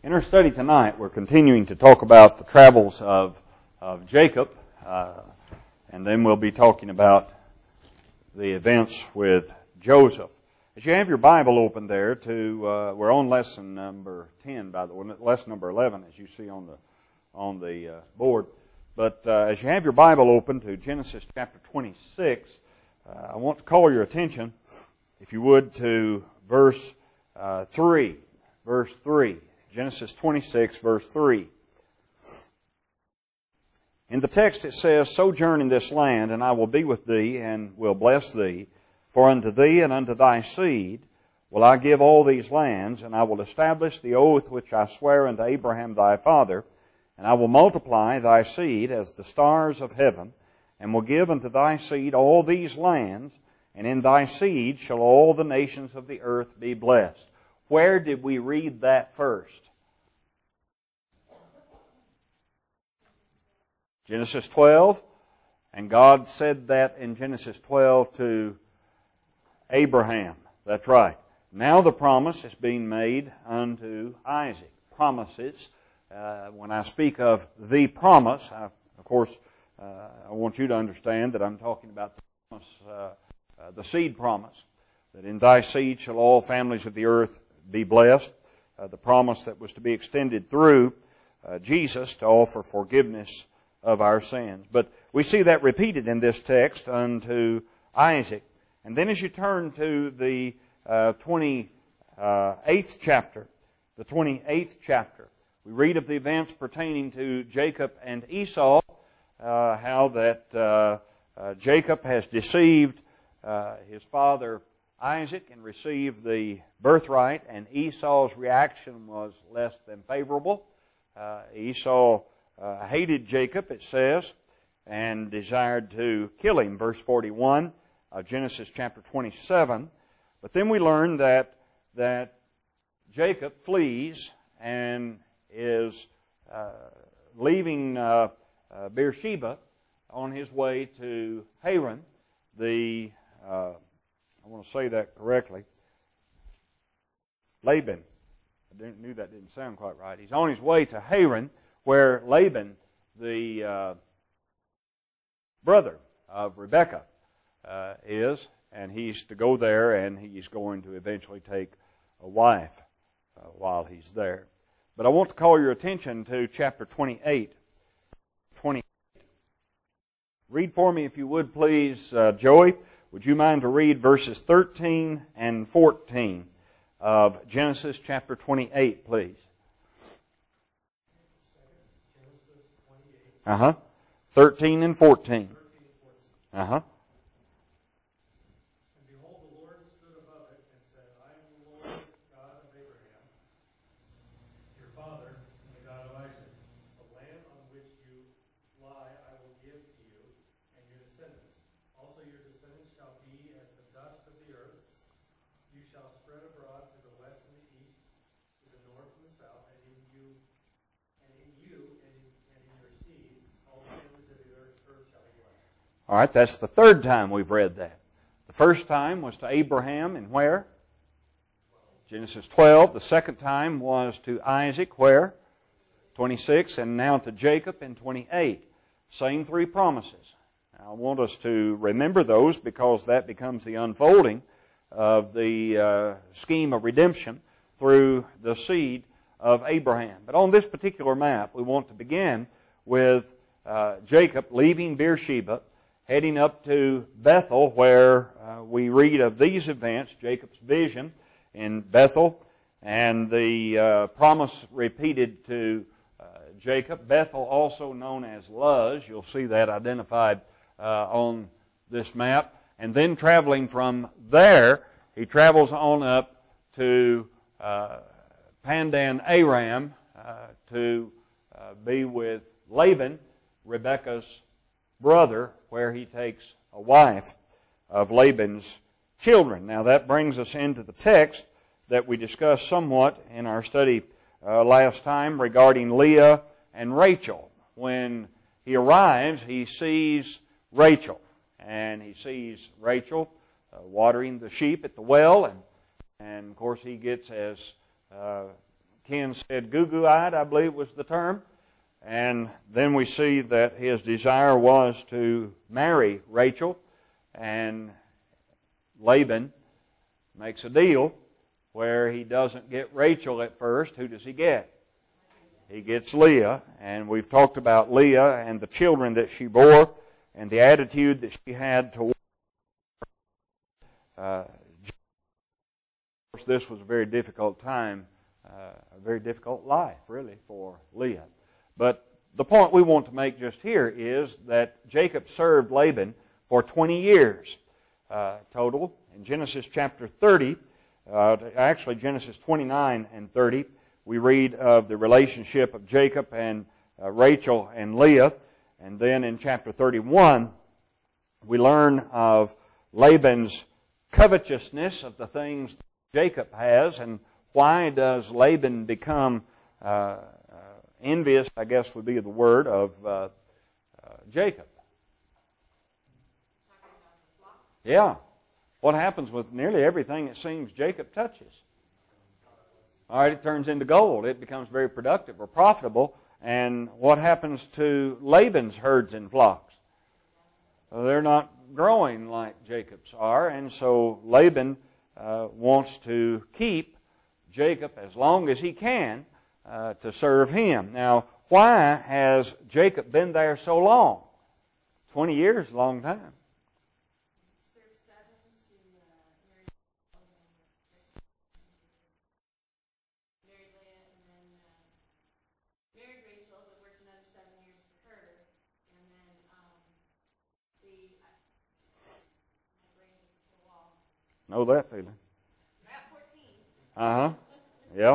In our study tonight, we're continuing to talk about the travels of Jacob, and then we'll be talking about the events with Joseph. As you have your Bible open there we're on lesson number 10, by the way, lesson number 11, as you see on the board. But as you have your Bible open to Genesis chapter 26, I want to call your attention, if you would, to verse 3. Verse 3. Genesis 26, verse 3. In the text it says, "Sojourn in this land, and I will be with thee, and will bless thee. For unto thee and unto thy seed will I give all these lands, and I will establish the oath which I swear unto Abraham thy father, and I will multiply thy seed as the stars of heaven, and will give unto thy seed all these lands, and in thy seed shall all the nations of the earth be blessed." Where did we read that first? Genesis 12. And God said that in Genesis 12 to Abraham. That's right. Now the promise is being made unto Isaac. Promises. When I speak of the promise, I want you to understand that I'm talking about the promise, the seed promise, that in thy seed shall all families of the earth be blessed. The promise that was to be extended through Jesus to offer forgiveness of our sins. But we see that repeated in this text unto Isaac. And then as you turn to the 28th chapter, we read of the events pertaining to Jacob and Esau, how that Jacob has deceived his father Isaac and received the birthright, and Esau's reaction was less than favorable. Esau hated Jacob, it says, and desired to kill him. Verse 41 of Genesis chapter 27. But then we learn that Jacob flees and is leaving Beersheba on his way to Haran, I want to say that correctly, Laban. I knew that didn't sound quite right. He's on his way to Haran, where Laban, the brother of Rebekah, is, and he's to go there, and he's going to eventually take a wife while he's there. But I want to call your attention to chapter 28. Read for me, if you would, please, Joey. Would you mind to read verses 13 and 14 of Genesis chapter 28, please? 13 and 14. And behold, the Lord stood above it and said, I am the Lord God of Abraham, your father, and the God of Isaac. The land on which you lie I will give to you and your descendants. Also your descendants shall be as the dust of the earth. You shall spread abroad to the west and the east, to the north and the south, and in you and in your seed all the families of the earth shall be blessed. All right, that's the third time we've read that. The first time was to Abraham, and where? Genesis 12. The second time was to Isaac, where? 26. And now to Jacob in 28. Same three promises. Now, I want us to remember those because that becomes the unfolding of the scheme of redemption through the seed of Abraham. But on this particular map, we want to begin with Jacob leaving Beersheba, heading up to Bethel, where we read of these events, Jacob's vision in Bethel, and the promise repeated to Jacob. Bethel, also known as Luz, you'll see that identified on this map. And then traveling from there, he travels on up to Pandan Aram to be with Laban, Rebekah's brother, where he takes a wife of Laban's children. Now that brings us into the text that we discussed somewhat in our study last time regarding Leah and Rachel. When he arrives, he sees Rachel, and he sees Rachel watering the sheep at the well, and of course he gets as Ken said goo-goo-eyed, I believe was the term. And then we see that his desire was to marry Rachel, and Laban makes a deal where he doesn't get Rachel at first. Who does he get? He gets Leah, and we've talked about Leah and the children that she bore and the attitude that she had toward of course, this was a very difficult time, a very difficult life, really, for Leah. But the point we want to make just here is that Jacob served Laban for 20 years total. In Genesis chapter 30, actually Genesis 29 and 30, we read of the relationship of Jacob and Rachel and Leah. And then in chapter 31, we learn of Laban's covetousness of the things Jacob has, and why does Laban become envious, I guess would be the word, of Jacob. Yeah. What happens with nearly everything it seems Jacob touches? All right, it turns into gold. It becomes very productive or profitable. And what happens to Laban's herds and flocks? They're not growing like Jacob's are, and so Laban wants to keep Jacob as long as he can to serve him. Now, why has Jacob been there so long? 20 years, a long time. Know that feeling. Uh-huh. Yeah.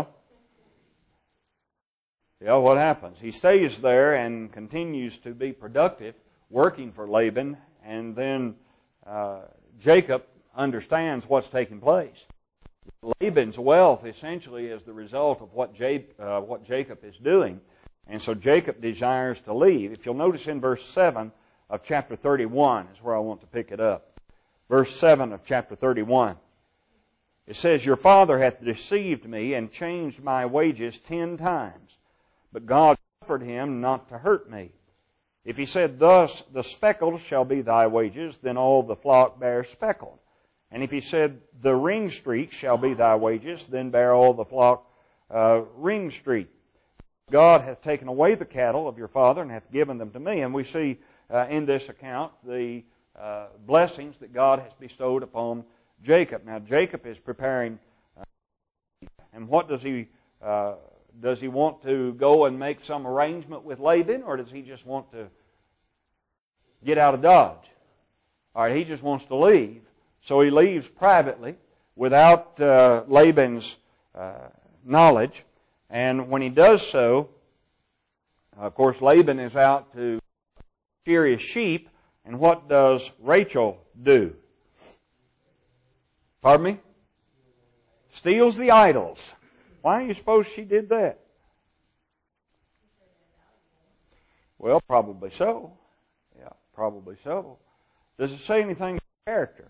Yeah, what happens? He stays there and continues to be productive, working for Laban, and then Jacob understands what's taking place. Laban's wealth essentially is the result of what Jacob is doing. And so Jacob desires to leave. If you'll notice in verse 7 of chapter 31 is where I want to pick it up. Verse 7 of chapter 31. It says, "Your father hath deceived me and changed my wages 10 times. But God suffered him not to hurt me. If he said, Thus the speckled shall be thy wages, then all the flock bear speckled. And if he said, The ring streak shall be thy wages, then bear all the flock ring streak. God hath taken away the cattle of your father and hath given them to me." And we see in this account the blessings that God has bestowed upon Jacob. Now Jacob is preparing, and what does he want to go and make some arrangement with Laban, or does he just want to get out of Dodge? All right, he just wants to leave. So he leaves privately without Laban's knowledge. And when he does so, of course, Laban is out to shear his sheep. And what does Rachel do? Pardon me? Steals the idols. Why do you suppose she did that? Well, probably so. Yeah, probably so. Does it say anything about character?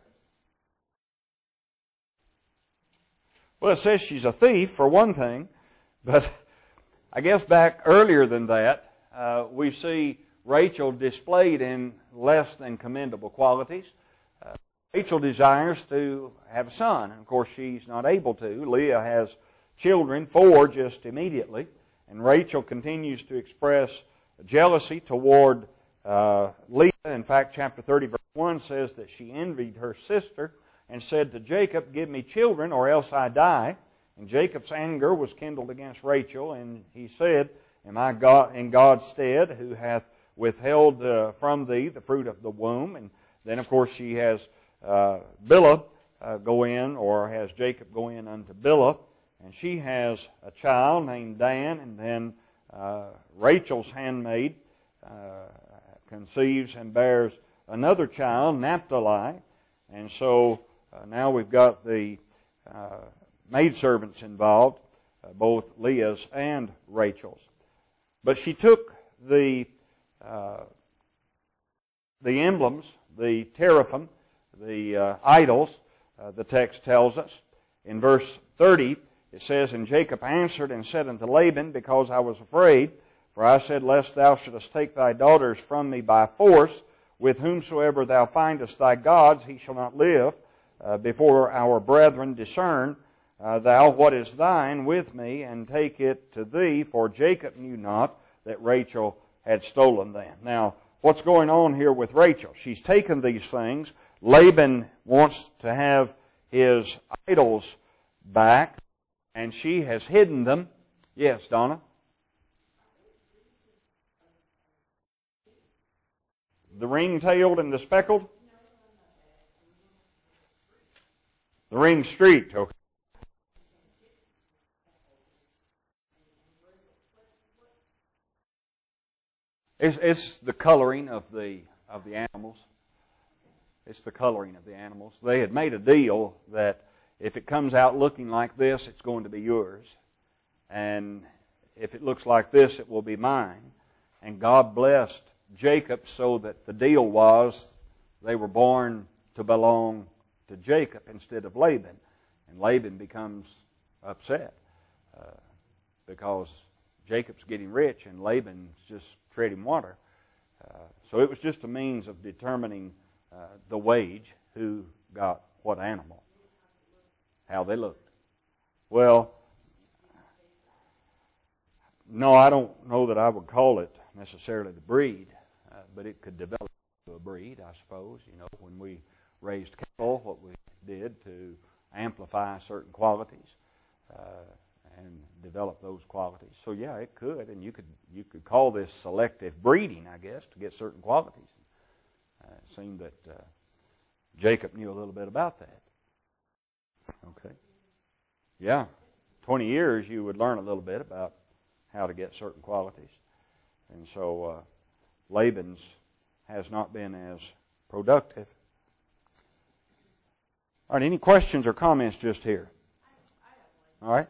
Well, it says she's a thief, for one thing. But I guess back earlier than that, we see Rachel displayed in less than commendable qualities. Rachel desires to have a son, and of course she's not able to. Leah has children, 4 just immediately, and Rachel continues to express jealousy toward Leah. In fact, chapter 30, verse 1 says that she envied her sister and said to Jacob, "Give me children, or else I die." And Jacob's anger was kindled against Rachel, and he said, "Am I God in God's stead, who hath withheld from thee the fruit of the womb?" And then, of course, she has Bilhah go in, or has Jacob go in unto Bilhah, and she has a child named Dan, and then Rachel's handmaid conceives and bears another child, Naphtali, and so now we've got the maidservants involved, both Leah's and Rachel's. But she took the emblems, the teraphim, the idols, the text tells us. In verse 30, it says, And Jacob answered and said unto Laban, Because I was afraid, for I said, Lest thou shouldest take thy daughters from me by force, with whomsoever thou findest thy gods, he shall not live. Before our brethren discern thou what is thine with me, and take it to thee, for Jacob knew not that Rachel had stolen them. Now, what's going on here with Rachel? She's taken these things. Laban wants to have his idols back, and she has hidden them. Yes, Donna? The ring-tailed and the speckled? The ring-streaked, okay. It's the coloring of the animals. It's the coloring of the animals. They had made a deal that if it comes out looking like this, it's going to be yours. And if it looks like this, it will be mine. And God blessed Jacob so that the deal was they were born to belong to Jacob instead of Laban. And Laban becomes upset because Jacob's getting rich and Laban's just treading water. So it was just a means of determining the wage, who got what animal, how they looked. Well, no, I don't know that I would call it necessarily the breed, but it could develop to a breed, I suppose. You know, when we raised cattle, what we did to amplify certain qualities and develop those qualities. So yeah, it could, and you could call this selective breeding, I guess, to get certain qualities. It seemed that Jacob knew a little bit about that. Okay. Yeah. 20 years you would learn a little bit about how to get certain qualities. And so Laban's has not been as productive. All right, any questions or comments just here? All right.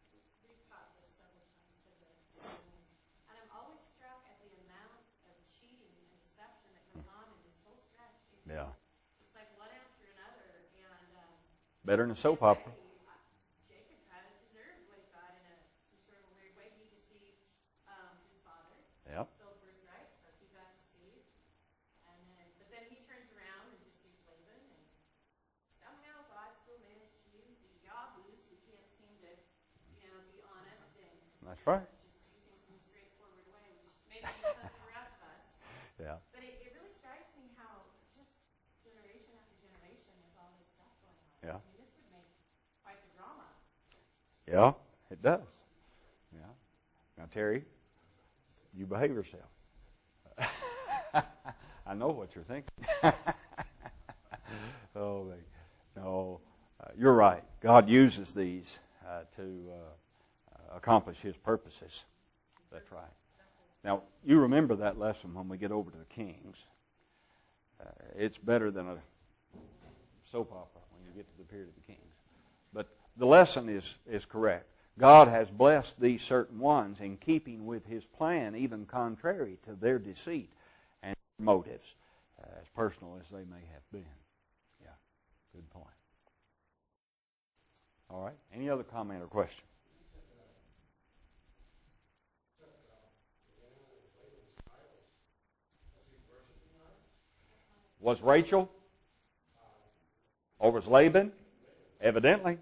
Yeah. It's like one after another, and better than a soap opera. Jacob kind of deserved what he got in some sort of a weird way. He deceived his father. Yep. Stole birthright, so he got deceived. But then he turns around and deceives Laban, and somehow God still managed to use the yahoos who can't seem to, be honest and That's right. just do things in a straightforward way, which maybe is tough for us. Yeah. But it really strikes me how just generation after generation there's all this stuff going on. Yeah. I mean, this would make quite the drama. Yeah, it does. Yeah. Now, Terry, you behave yourself. I know what you're thinking. Oh, no, you're right. God uses these to accomplish His purposes. That's right. Now, you remember that lesson when we get over to the Kings. It's better than a soap opera when you get to the period of the Kings. But the lesson is correct. God has blessed these certain ones in keeping with His plan, even contrary to their deceit and motives, as personal as they may have been. Yeah, good point. All right, any other comment or question? Was Rachel? Or was Laban? Evidently.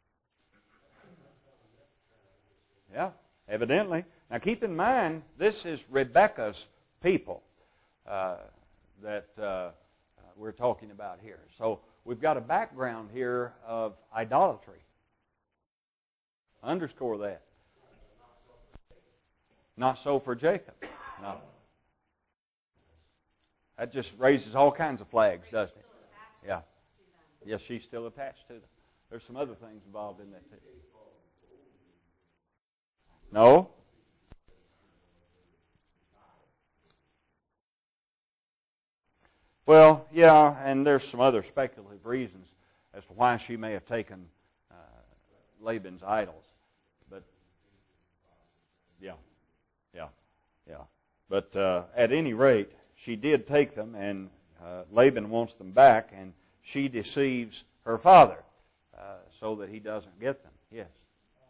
Yeah, evidently. Now keep in mind, this is Rebekah's people that we're talking about here. So we've got a background here of idolatry. Underscore that. Not so for Jacob. No. That just raises all kinds of flags, doesn't it? Yeah. Yes, she's still attached to them. There's some other things involved in that too. No? Well, yeah, and there's some other speculative reasons as to why she may have taken Laban's idols. But, yeah. But at any rate, she did take them, and Laban wants them back, and she deceives her father so that he doesn't get them. Yes?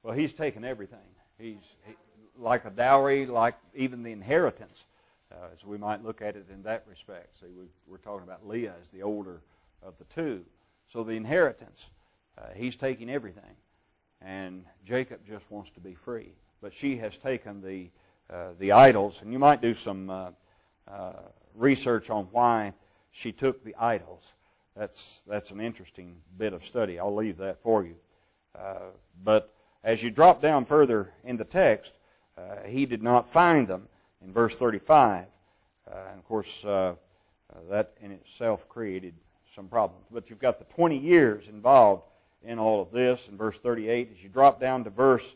Well, he's taken everything. Like a dowry, like even the inheritance, as we might look at it in that respect. See, we're talking about Leah as the older of the two. So the inheritance, he's taking everything. And Jacob just wants to be free. But she has taken the idols. And you might do some research on why she took the idols. That's an interesting bit of study. I'll leave that for you. But as you drop down further in the text, he did not find them in verse 35. And of course, that in itself created some problems. But you've got the 20 years involved in all of this. In verse 38, as you drop down to verse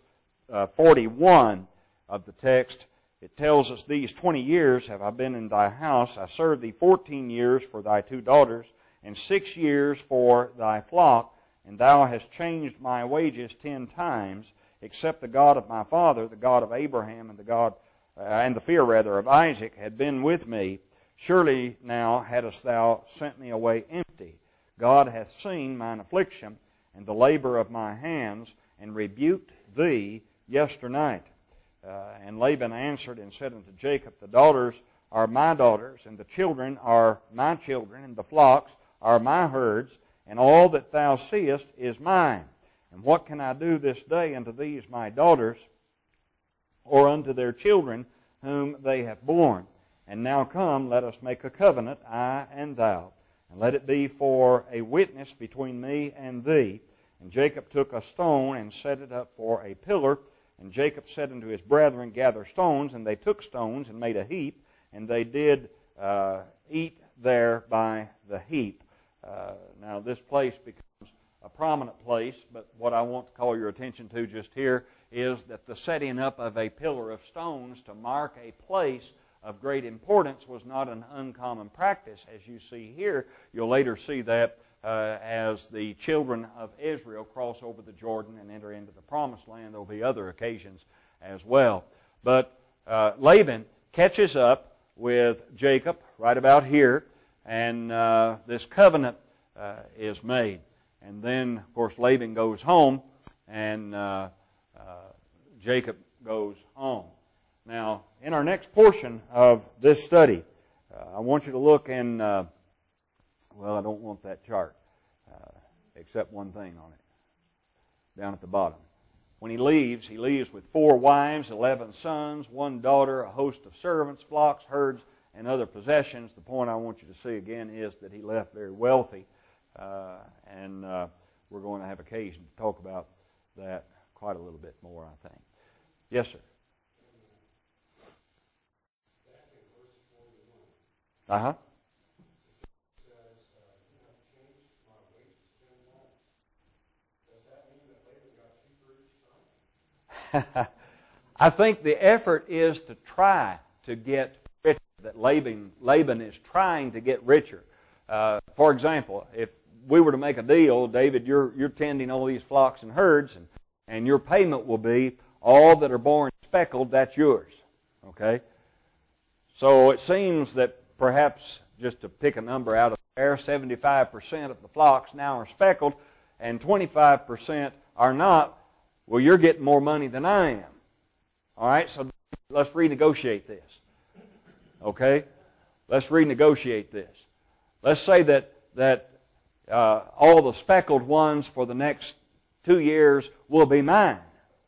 41 of the text, it tells us, these 20 years have I been in thy house. I served thee 14 years for thy 2 daughters, and 6 years for thy flock, and thou hast changed my wages 10 times, except the God of my father, the God of Abraham, and the fear of Isaac had been with me. Surely now hadst thou sent me away empty. God hath seen mine affliction and the labor of my hands, and rebuked thee yesternight. And Laban answered and said unto Jacob, the daughters are my daughters, and the children are my children, and the flocks are my herds, and all that thou seest is mine. And what can I do this day unto these my daughters, or unto their children whom they have borne? And now come, let us make a covenant, I and thou, and let it be for a witness between me and thee. And Jacob took a stone and set it up for a pillar. And Jacob said unto his brethren, gather stones. And they took stones and made a heap, and they did eat there by the heap. Now this place becomes a prominent place, but what I want to call your attention to just here is that the setting up of a pillar of stones to mark a place of great importance was not an uncommon practice. As you see here, you'll later see that as the children of Israel cross over the Jordan and enter into the Promised Land. There will be other occasions as well. But Laban catches up with Jacob right about here, and this covenant is made. And then, of course, Laban goes home, and Jacob goes home. Now, in our next portion of this study, I want you to look in, well, I don't want that chart, except one thing on it, down at the bottom. When he leaves with 4 wives, 11 sons, 1 daughter, a host of servants, flocks, herds, and other possessions. The point I want you to see again is that he left very wealthy, and we're going to have occasion to talk about that quite a little bit more, I think. Yes, sir. Uh-huh. I think the effort is to try to get richer, that Laban is trying to get richer. For example, if we were to make a deal, David, you're tending all these flocks and herds, and your payment will be all that are born speckled, that's yours. Okay? So it seems that perhaps, just to pick a number out of there, 75% of the flocks now are speckled, and 25% are not. Well, you're getting more money than I am. All right, so let's renegotiate this. Okay? Let's renegotiate this. Let's say that all the speckled ones for the next 2 years will be mine,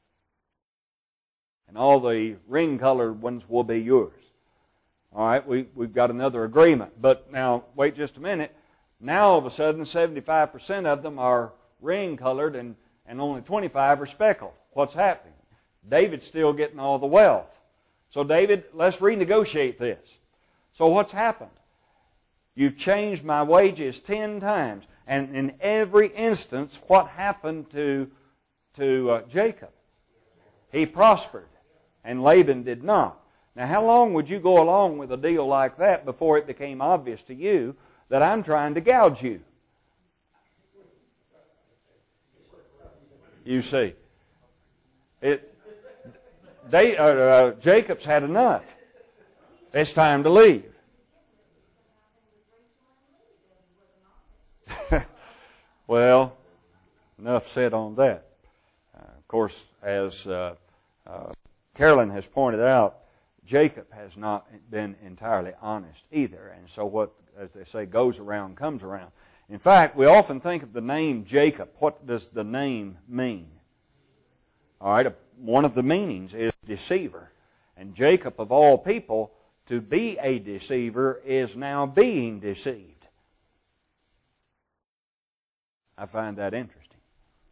and all the ring-colored ones will be yours. All right, we've got another agreement. But now, wait just a minute. Now, all of a sudden, 75% of them are ring-colored and only 25 are speckled. What's happening? David's still getting all the wealth. So, David, let's renegotiate this. So, what's happened? You've changed my wages 10 times. And in every instance, what happened to Jacob? He prospered, and Laban did not. Now, how long would you go along with a deal like that before it became obvious to you that I'm trying to gouge you? You see. Jacob's had enough. It's time to leave. Well, enough said on that. course, as Carolyn has pointed out, Jacob has not been entirely honest either. And so what, as they say, goes around comes around. In fact, we often think of the name Jacob. What does the name mean? All right, one of the meanings is deceiver. And Jacob, of all people, to be a deceiver is now being deceived. I find that interesting.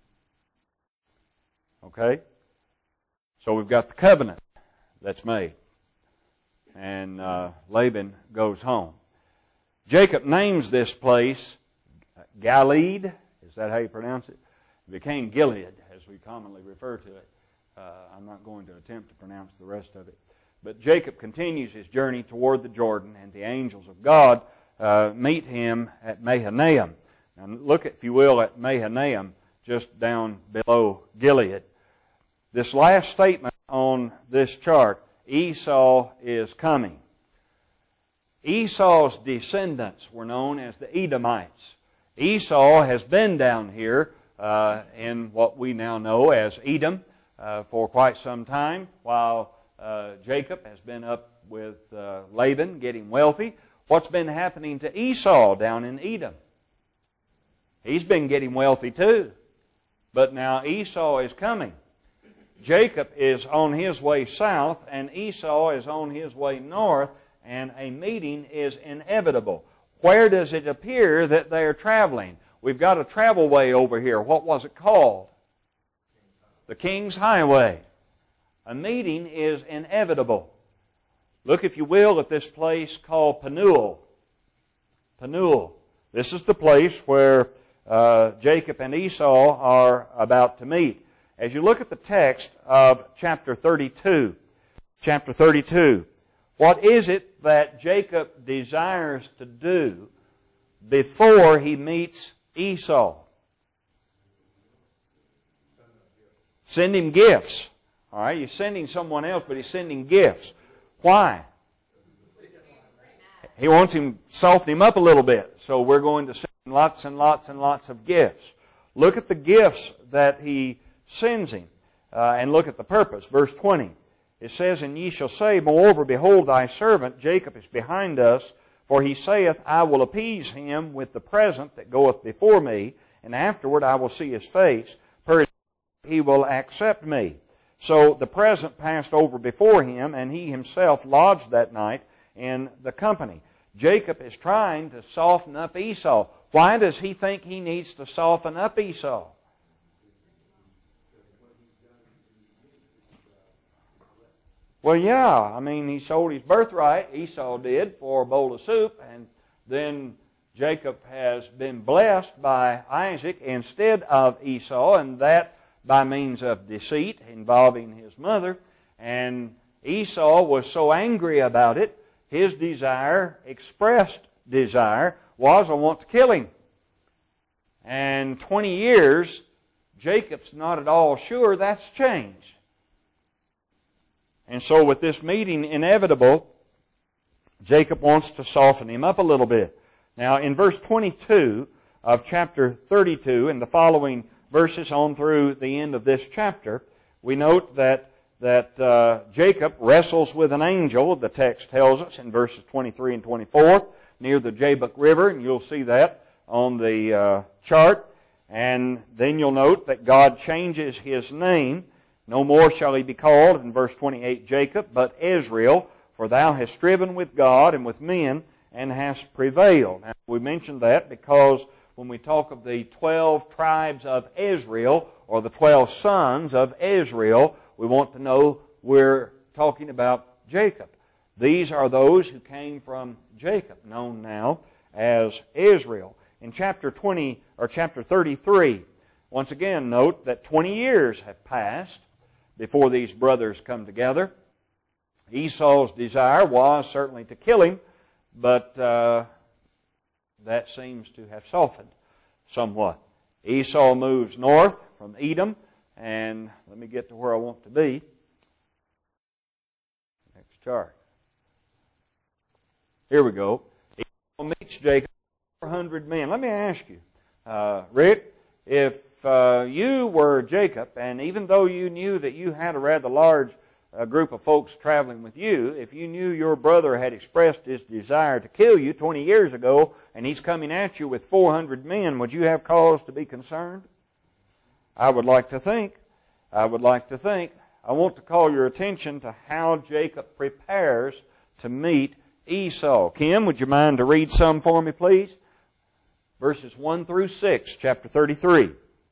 Okay? So we've got the covenant that's made. And Laban goes home. Jacob names this place Gilead. Is that how you pronounce it? It became Gilead, as we commonly refer to it. I'm not going to attempt to pronounce the rest of it. But Jacob continues his journey toward the Jordan, and the angels of God meet him at Mahanaim. Now look, if you will, at Mahanaim, just down below Gilead. This last statement on this chart, Esau is coming. Esau's descendants were known as the Edomites. Esau has been down here in what we now know as Edom for quite some time, while Jacob has been up with Laban getting wealthy. What's been happening to Esau down in Edom? He's been getting wealthy too. But now Esau is coming. Jacob is on his way south, and Esau is on his way north, and a meeting is inevitable. Where does it appear that they are traveling? We've got a travel way over here. What was it called? The King's Highway. A meeting is inevitable. Look, if you will, at this place called Penuel. Penuel. This is the place where Jacob and Esau are about to meet. As you look at the text of chapter 32, what is it that Jacob desires to do before he meets Esau? Send him gifts. All right, he's sending someone else, but he's sending gifts. Why? He wants him to soften him up a little bit. So we're going to send lots and lots and lots of gifts. Look at the gifts that he sends him. And look at the purpose. Verse 20. It says, And ye shall say, Moreover, behold, thy servant Jacob is behind us, for he saith, I will appease him with the present that goeth before me, and afterward I will see his face. Perhaps he will accept me. So the present passed over before him, and he himself lodged that night in the company. Jacob is trying to soften up Esau. Why does he think he needs to soften up Esau? Well, yeah, I mean, he sold his birthright, Esau did, for a bowl of soup, and then Jacob has been blessed by Isaac instead of Esau, and that by means of deceit involving his mother. And Esau was so angry about it, his desire, expressed desire, was, I want to kill him. And 20 years, Jacob's not at all sure that's changed. And so with this meeting inevitable, Jacob wants to soften him up a little bit. Now in verse 22 of chapter 32 and the following verses on through the end of this chapter, we note that Jacob wrestles with an angel, the text tells us in verses 23 and 24, near the Jabbok River, and you'll see that on the chart. And then you'll note that God changes his name. No more shall he be called, in verse 28, Jacob, but Israel, for thou hast striven with God and with men, and hast prevailed. Now, we mentioned that because when we talk of the 12 tribes of Israel, or the 12 sons of Israel, we want to know we're talking about Jacob. These are those who came from Jacob, known now as Israel. In chapter 33, once again note that 20 years have passed before these brothers come together. Esau's desire was certainly to kill him, but that seems to have softened somewhat. Esau moves north from Edom, and let me get to where I want to be. Next chart. Here we go. Esau meets Jacob, 400 men. Let me ask you, Rick, if you were Jacob, and even though you knew that you had a rather large group of folks traveling with you, if you knew your brother had expressed his desire to kill you 20 years ago, and he's coming at you with 400 men, would you have cause to be concerned? I would like to think. I want to call your attention to how Jacob prepares to meet Esau. Kim, would you mind to read some for me, please? Verses 1 through 6, chapter 33.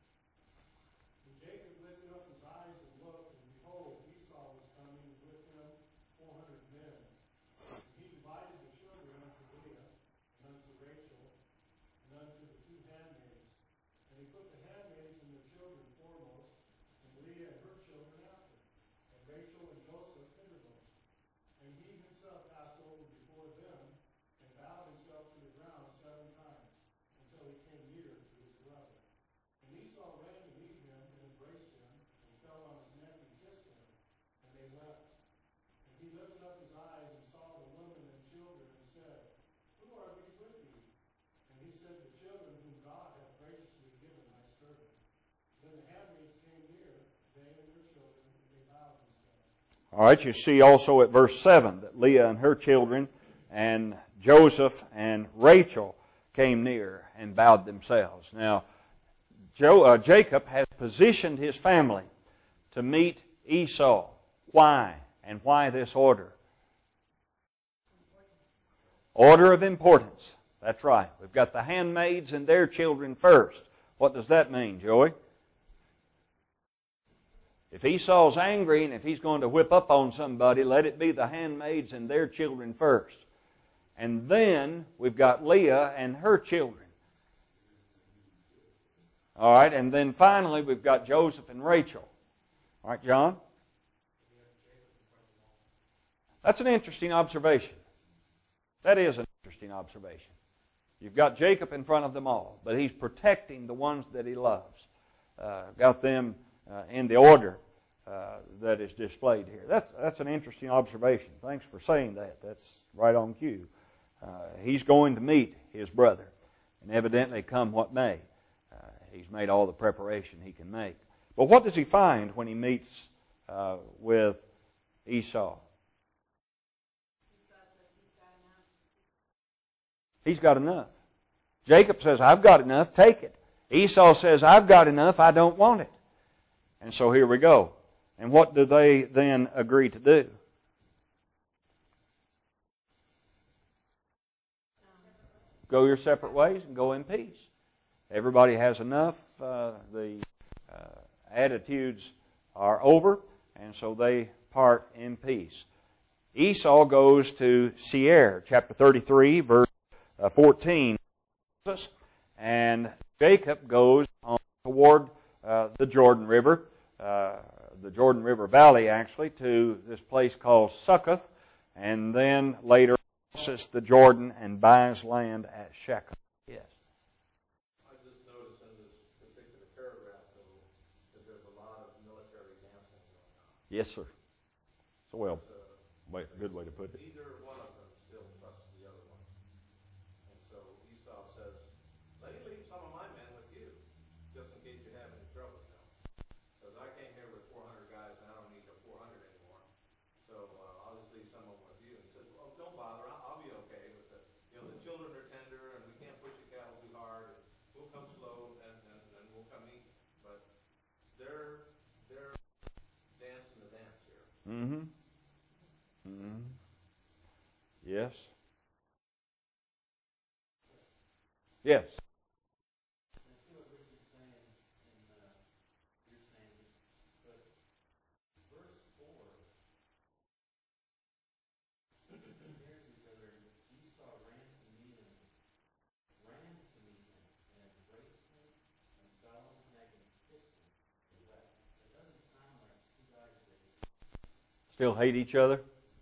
All right, you see also at verse 7 that Leah and her children and Joseph and Rachel came near and bowed themselves. Now, Jacob has positioned his family to meet Esau. Why? And why this order? Order of importance. That's right. We've got the handmaids and their children first. What does that mean, Joey? If Esau's angry and if he's going to whip up on somebody, let it be the handmaids and their children first. And then we've got Leah and her children. All right, and then finally we've got Joseph and Rachel. All right, John? That's an interesting observation. That is an interesting observation. You've got Jacob in front of them all, but he's protecting the ones that he loves. Got them in the order that is displayed here. That's an interesting observation. Thanks for saying that. That's right on cue. He's going to meet his brother, and evidently come what may. He's made all the preparation he can make. But what does he find when he meets with Esau? He's got enough. Jacob says, I've got enough, take it. Esau says, I've got enough, I don't want it. And so here we go. And what do they then agree to do? Go your separate ways and go in peace. Everybody has enough. The attitudes are over, and so they part in peace. Esau goes to Seir, chapter 33, verse 14. And Jacob goes on toward the Jordan River Valley, actually, to this place called Succoth, and then later crosses the Jordan and buys land at Shechem. Yes. I just noticed in this particular paragraph, though, that there's a lot of military dancing going on. Yes, sir. So, well, good way to put it. Neither one of them still trusts the other one. And so Esau says, let me leave some of my men with you, just in case you have any trouble now. Because I came here with 400 guys, and I don't need the 400 anymore. So I'll just leave some of them with you. And he says, well, don't bother, I'll be okay. But the children are tender, and we can't push the cattle too hard. And we'll come slow, and we'll come eat. But they're dancing the dance here. Mm-hmm. Mm-hmm. Yes. Yes. Still hate each other?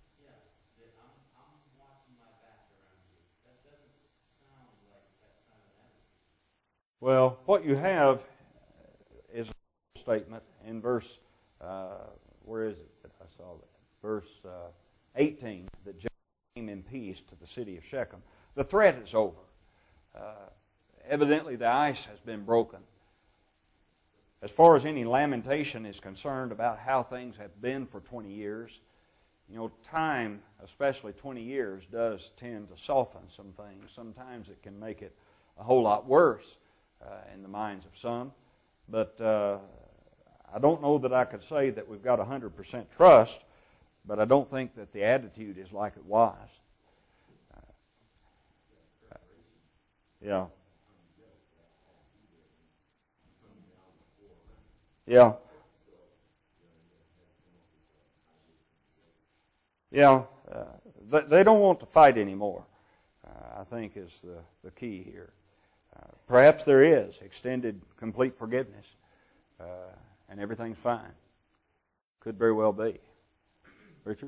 Well, what you have is a statement in verse, where is it that I saw that? Verse 18, that Jacob came in peace to the city of Shechem. The threat is over. Evidently the ice has been broken. as far as any lamentation is concerned about how things have been for 20 years, you know, time, especially 20 years, does tend to soften some things. Sometimes it can make it a whole lot worse in the minds of some. But I don't know that I could say that we've got 100% trust, but I don't think that the attitude is like it was. Yeah. Yeah. Yeah. They don't want to fight anymore, I think is the key here. Perhaps there is extended complete forgiveness, and everything's fine. Could very well be. Richard?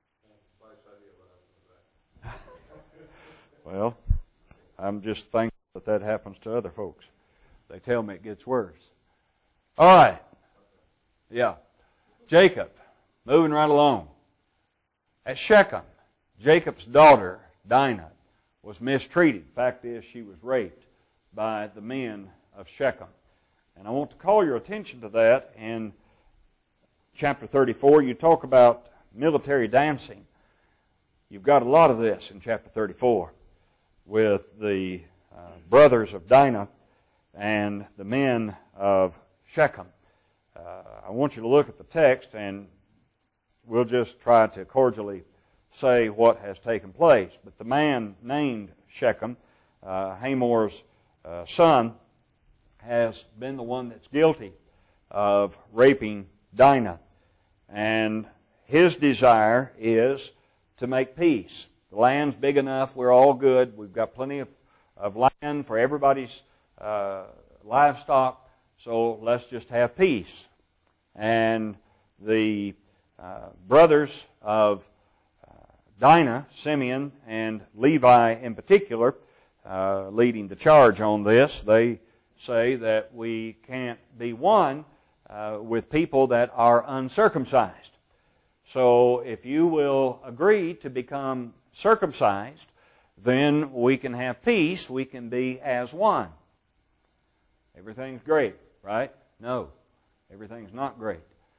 Well, I'm just thankful that happens to other folks. They tell me it gets worse. All right. Yeah. Jacob, moving right along. At Shechem, Jacob's daughter, Dinah, was mistreated. Fact is, she was raped by the men of Shechem. And I want to call your attention to that in chapter 34. You talk about military dancing. You've got a lot of this in chapter 34 with the brothers of Dinah and the men of Shechem. I want you to look at the text, and we'll just try to cordially say what has taken place. But the man named Shechem, Hamor's son, has been the one that's guilty of raping Dinah. And his desire is to make peace. The land's big enough, we're all good, we've got plenty of land for everybody's livestock, so let's just have peace. And the brothers of Dinah, Simeon and Levi in particular, leading the charge on this, they say that we can't be one with people that are uncircumcised. So if you will agree to become circumcised, then we can have peace, we can be as one. Everything's great, right? No, everything's not great.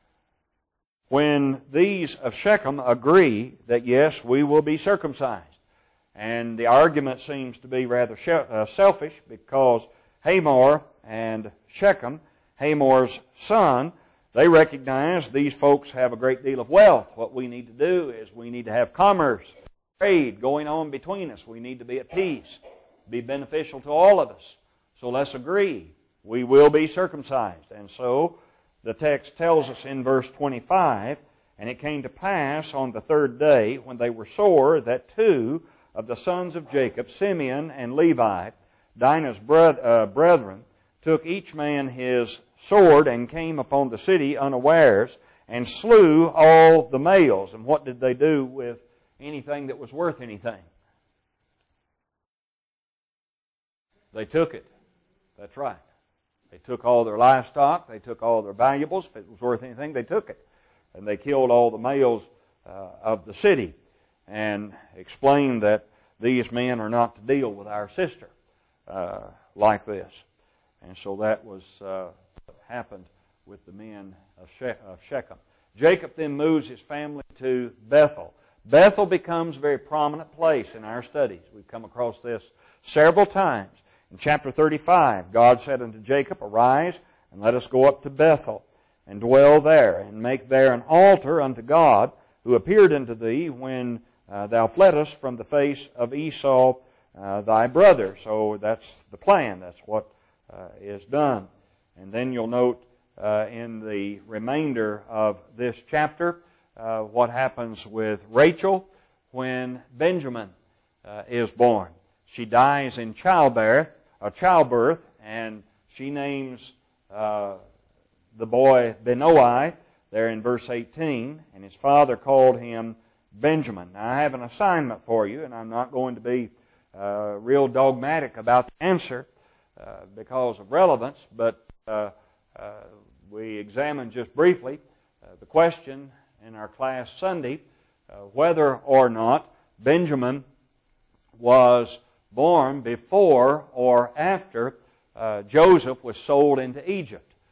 When these of Shechem agree that yes, we will be circumcised, and the argument seems to be rather selfish because Hamor and Shechem, Hamor's son, they recognize these folks have a great deal of wealth. What we need to do is we need to have commerce, trade going on between us. We need to be at peace, be beneficial to all of us. So let's agree. We will be circumcised. And so the text tells us in verse 25, and it came to pass on the third day when they were sore that two of the sons of Jacob, Simeon and Levi, Dinah's brethren, took each man his sword and came upon the city unawares and slew all the males. And what did they do with anything that was worth anything? They took it. That's right. They took all their livestock. They took all their valuables. If it was worth anything, they took it. And they killed all the males of the city and explained that these men are not to deal with our sister like this. And so that was what happened with the men of Shechem. Jacob then moves his family to Bethel. Bethel becomes a very prominent place in our studies. We've come across this several times. In chapter 35, God said unto Jacob, Arise, and let us go up to Bethel, and dwell there, and make there an altar unto God, who appeared unto thee when thou fleddest from the face of Esau thy brother. So that's the plan. That's what is done. And then you'll note in the remainder of this chapter what happens with Rachel when Benjamin is born. She dies in childbirth, and she names the boy Benoi there in verse 18, and his father called him Benjamin. Now I have an assignment for you, and I'm not going to be real dogmatic about the answer because of relevance, but we examined just briefly the question in our class Sunday whether or not Benjamin was born before or after Joseph was sold into Egypt.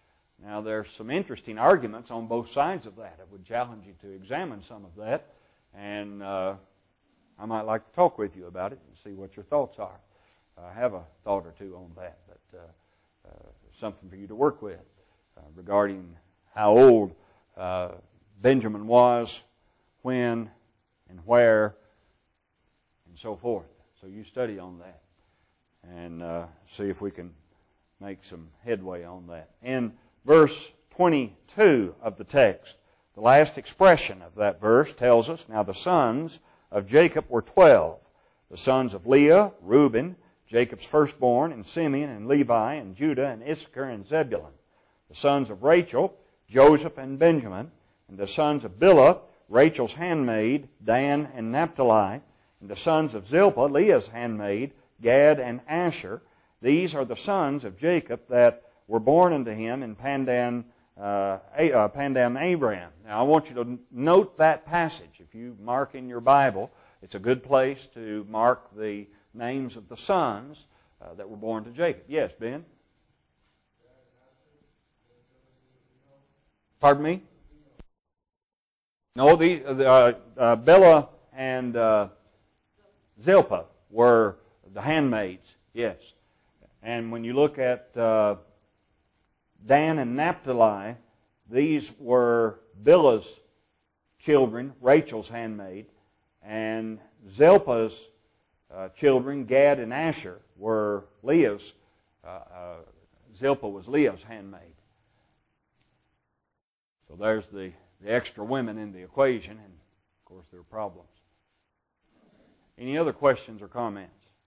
Now, there's some interesting arguments on both sides of that. I would challenge you to examine some of that, and I might like to talk with you about it and see what your thoughts are. I have a thought or two on that, but something for you to work with regarding how old Benjamin was, when, and where, and so forth. So you study on that and see if we can make some headway on that. In verse 22 of the text, the last expression of that verse tells us, now the sons of Jacob were 12. The sons of Leah, Reuben, Jacob's firstborn, and Simeon, and Levi, and Judah, and Issachar, and Zebulun. The sons of Rachel, Joseph, and Benjamin. And the sons of Bilhah, Rachel's handmaid, Dan, and Naphtali. And the sons of Zilpah, Leah's handmaid, Gad, and Asher. These are the sons of Jacob that were born unto him in Pandan Aram. Now, I want you to note that passage. If you mark in your Bible, it's a good place to mark the names of the sons that were born to Jacob. Yes, Ben? Pardon me? No, Bilhah and Zilpah were the handmaids, yes. And when you look at Dan and Naphtali, these were Bilhah's children, Rachel's handmaid, and Zilpah's children, Gad and Asher, were Leah's. Zilpah was Leah's handmaid. So there's the extra women in the equation, and of course there are problems. Any other questions or comments?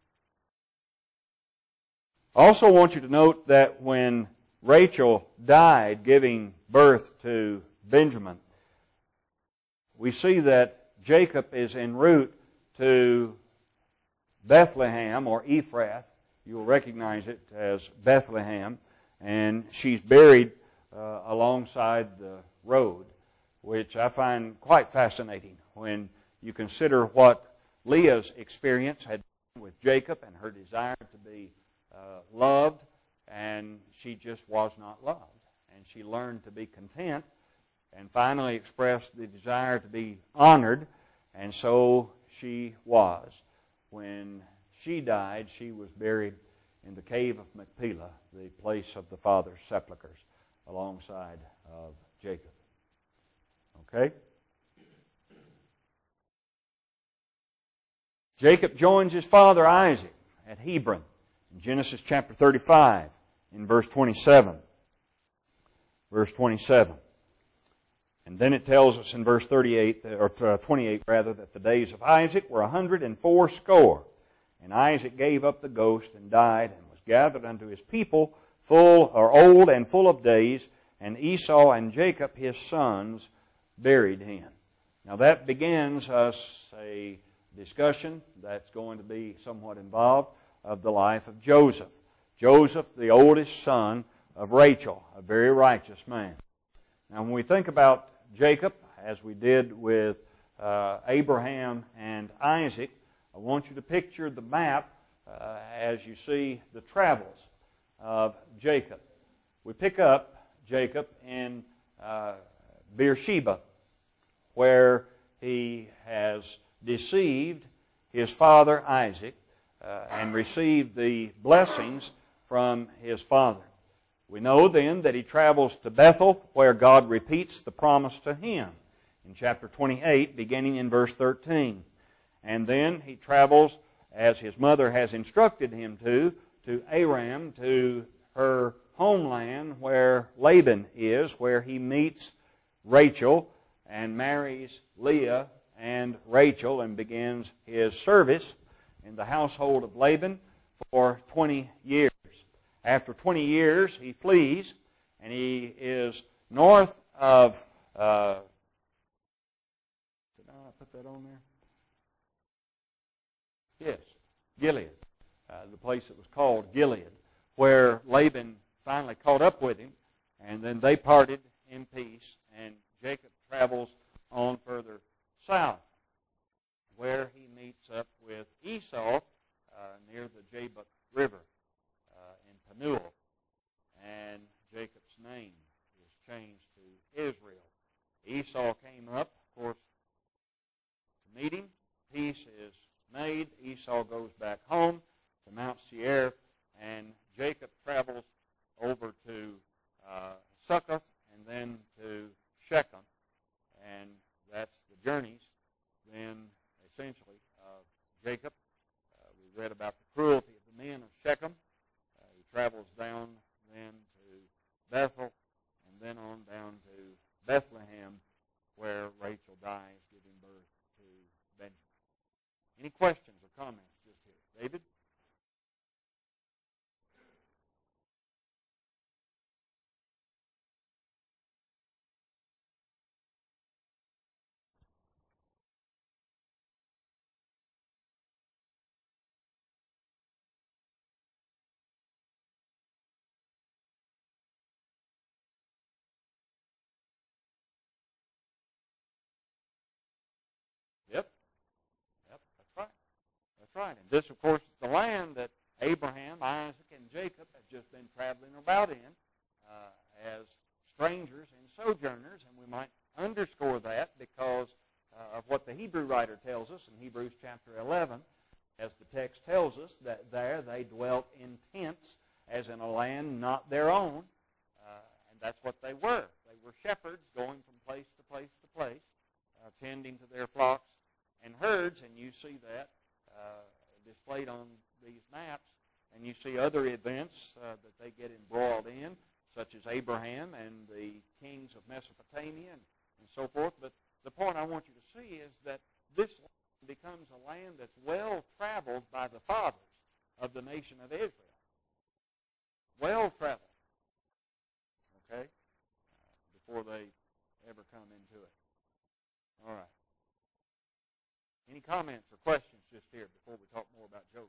I also want you to note that when Rachel died giving birth to Benjamin, we see that Jacob is en route to Bethlehem, or Ephrath. You'll recognize it as Bethlehem. And she's buried alongside the road, which I find quite fascinating when you consider what Leah's experience had been with Jacob and her desire to be loved, and she just was not loved. And she learned to be content and finally expressed the desire to be honored, and so she was. When she died, she was buried in the cave of Machpelah, the place of the father's sepulchres, alongside of Jacob. Okay? Jacob joins his father Isaac at Hebron in Genesis chapter 35 in verse 27. Verse 27. And then it tells us in verse 38, or 28 rather, that the days of Isaac were 180. And Isaac gave up the ghost and died, and was gathered unto his people, old and full of days. And Esau and Jacob his sons buried him. Now that begins us a discussion that's going to be somewhat involved of the life of Joseph. Joseph, the oldest son of Rachel, a very righteous man. Now when we think about Jacob, as we did with Abraham and Isaac, I want you to picture the map as you see the travels of Jacob. We pick up Jacob in Beersheba, where he has deceived his father Isaac and received the blessings from his father. We know then that he travels to Bethel, where God repeats the promise to him in chapter 28, beginning in verse 13. And then he travels, as his mother has instructed him to Aram, to her homeland where Laban is, where he meets Rachel and marries Leah and Rachel and begins his service in the household of Laban for 20 years. After 20 years, he flees, and he is north of... did I put that on there? Yes, Gilead, the place that was called Gilead, where Laban finally caught up with him, and then they parted in peace, and Jacob travels on further south, where he meets up with Esau near the Jabbok River in Penuel, and Jacob's name Esau goes back home to Mount Seir, and Jacob travels over to Succoth and then to Shechem, and that's the journeys then essentially of Jacob. We read about the cruelty of the men of Shechem. He travels down then to Bethel and then on down to Bethlehem, where Rachel dies, giving birth to Benjamin. Any questions or comments just here? David? Yep, that's right. That's right. And this, of course, is the land that Abraham, Isaac, and Jacob have just been traveling about in as strangers and sojourners. And we might underscore that because of what the Hebrew writer tells us in Hebrews chapter 11, as the text tells us, that there they dwelt in tents as in a land not their own. And that's what they were. They were shepherds going from place to place to place, tending to their flocks and herds, and you see that displayed on these maps, and you see other events that they get embroiled in, such as Abraham and the kings of Mesopotamia and so forth. But the point I want you to see is that this land becomes a land that's well traveled by the fathers of the nation of Israel. Well traveled. Okay? Before they ever come into it. All right. Any comments or questions just here before we talk more about Joseph?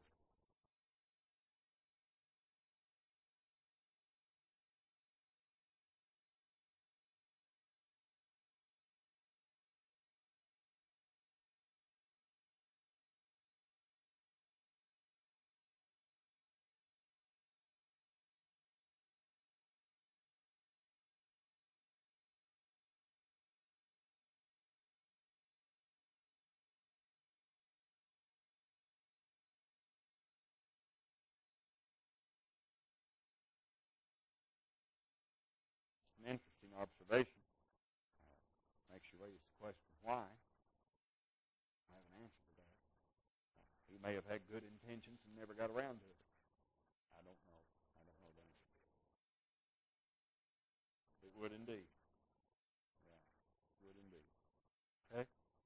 An interesting observation. Makes you raise the question, why? I have an answer to that. He may have had good intentions and never got around to it. I don't know. I don't know the answer to it. It would indeed. Yeah, it would indeed. Okay?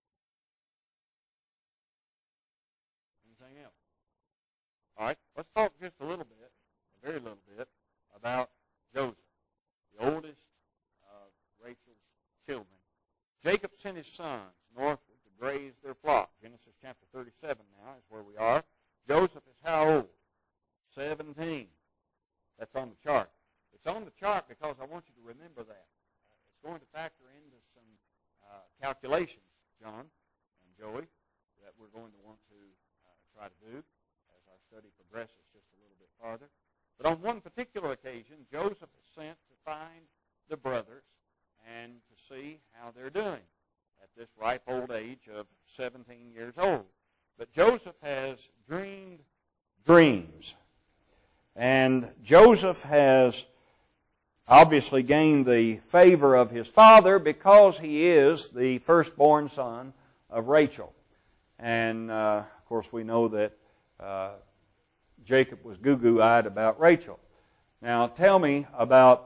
Anything else? All right, let's talk just a little bit, a very little bit, about Joseph, the oldest of Rachel's children. Jacob sent his sons northward to graze their flock. Genesis chapter 37 now is where we are. Joseph is how old? 17. That's on the chart. It's on the chart because I want you to remember that. It's going to factor into some calculations, John and Joey, that we're going to want to try to do as our study progresses just a little bit farther. But on one particular occasion, Joseph is sent to find the brothers and to see how they're doing at this ripe old age of 17 years old. But Joseph has dreamed dreams. And Joseph has obviously gained the favor of his father because he is the firstborn son of Rachel. And, of course, we know that Jacob was goo-goo-eyed about Rachel. Now, tell me about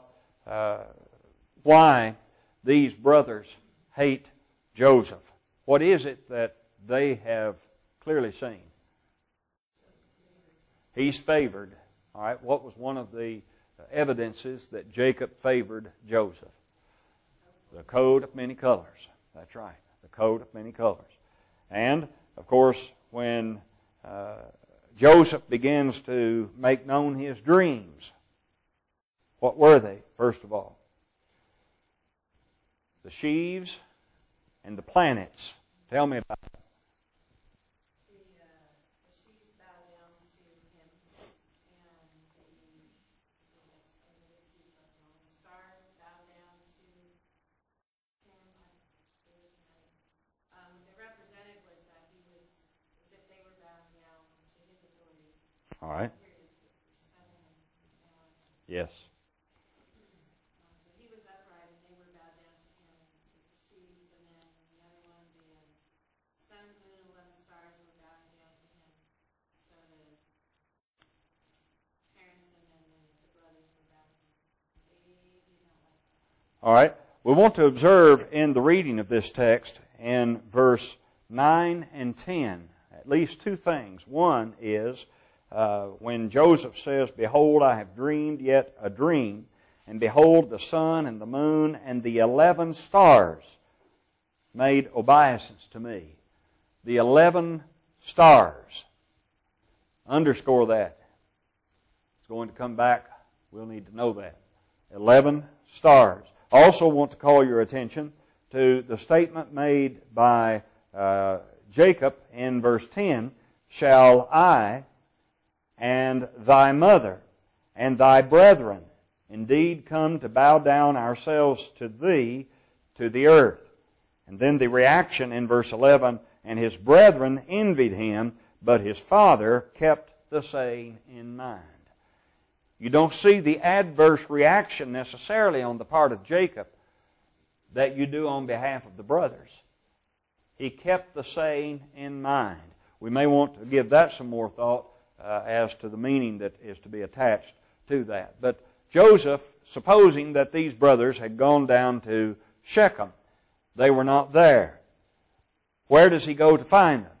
why these brothers hate Joseph. What is it that they have clearly seen? He's favored. All right, what was one of the evidences that Jacob favored Joseph? The coat of many colors. That's right, the coat of many colors. And, of course, when Joseph begins to make known his dreams, what were they, first of all? The sheaves and the planets. Tell me about it. The sheaves bow down to him, and the stars bow down to him. The represented was that they were bowing down to All right. Yes. So he was upright, and they were bowed down to him with the shoes, and then the other one, the sun, moon, 11 stars were bowing down to him. So the parents and then the brothers were bowing down. They did not like that. All right. We want to observe in the reading of this text in verse 9 and 10 at least two things. One is when Joseph says, "Behold, I have dreamed yet a dream, and behold, the sun and the moon and the 11 stars made obeisance to me." The 11 stars. Underscore that. It's going to come back. We'll need to know that. 11 stars. Also want to call your attention to the statement made by Jacob in verse 10, "Shall I and thy mother and thy brethren indeed come to bow down ourselves to thee to the earth?" And then the reaction in verse 11, "And his brethren envied him, but his father kept the saying in mind." You don't see the adverse reaction necessarily on the part of Jacob that you do on behalf of the brothers. He kept the saying in mind. We may want to give that some more thought as to the meaning that is to be attached to that. But Joseph, supposing that these brothers had gone down to Shechem, they were not there. Where does he go to find them?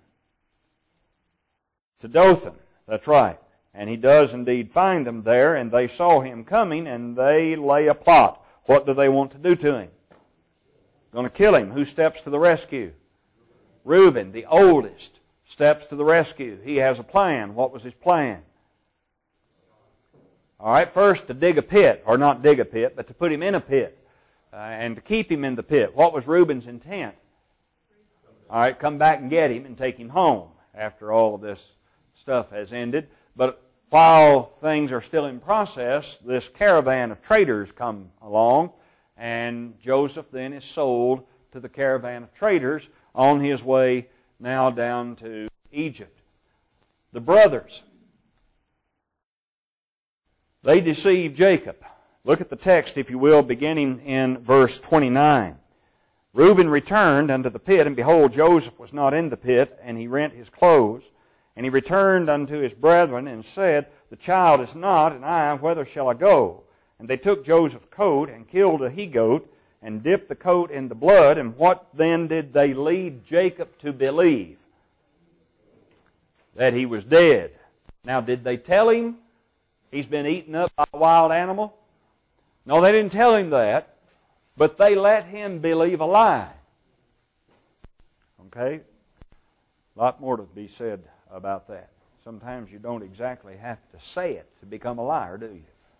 To Dothan. That's right. And he does indeed find them there, and they saw him coming, and they lay a plot. What do they want to do to him? Going to kill him. Who steps to the rescue? Reuben, the oldest, steps to the rescue. He has a plan. What was his plan? All right, first to dig a pit, or not dig a pit, but to put him in a pit, and to keep him in the pit. What was Reuben's intent? All right, come back and get him and take him home after all of this stuff has ended. But while things are still in process, this caravan of traders come along, and Joseph then is sold to the caravan of traders on his way now down to Egypt. The brothers, they deceive Jacob. Look at the text, if you will, beginning in verse 29. "Reuben returned unto the pit, and behold, Joseph was not in the pit, and he rent his clothes. And he returned unto his brethren, and said, The child is not, and I, whither shall I go? And they took Joseph's coat, and killed a he-goat, and dipped the coat in the blood. And what then did they lead Jacob to believe? That he was dead. Now, did they tell him he's been eaten up by a wild animal? No, they didn't tell him that, but they let him believe a lie. Okay? A lot more to be said about that. Sometimes you don't exactly have to say it to become a liar, do you?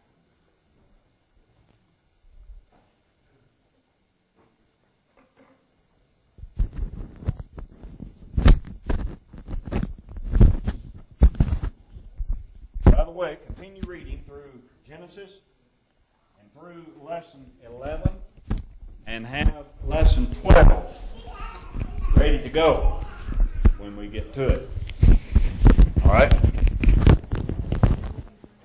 By the way, continue reading through Genesis and through lesson 11 and have lesson 12 ready to go when we get to it. All right?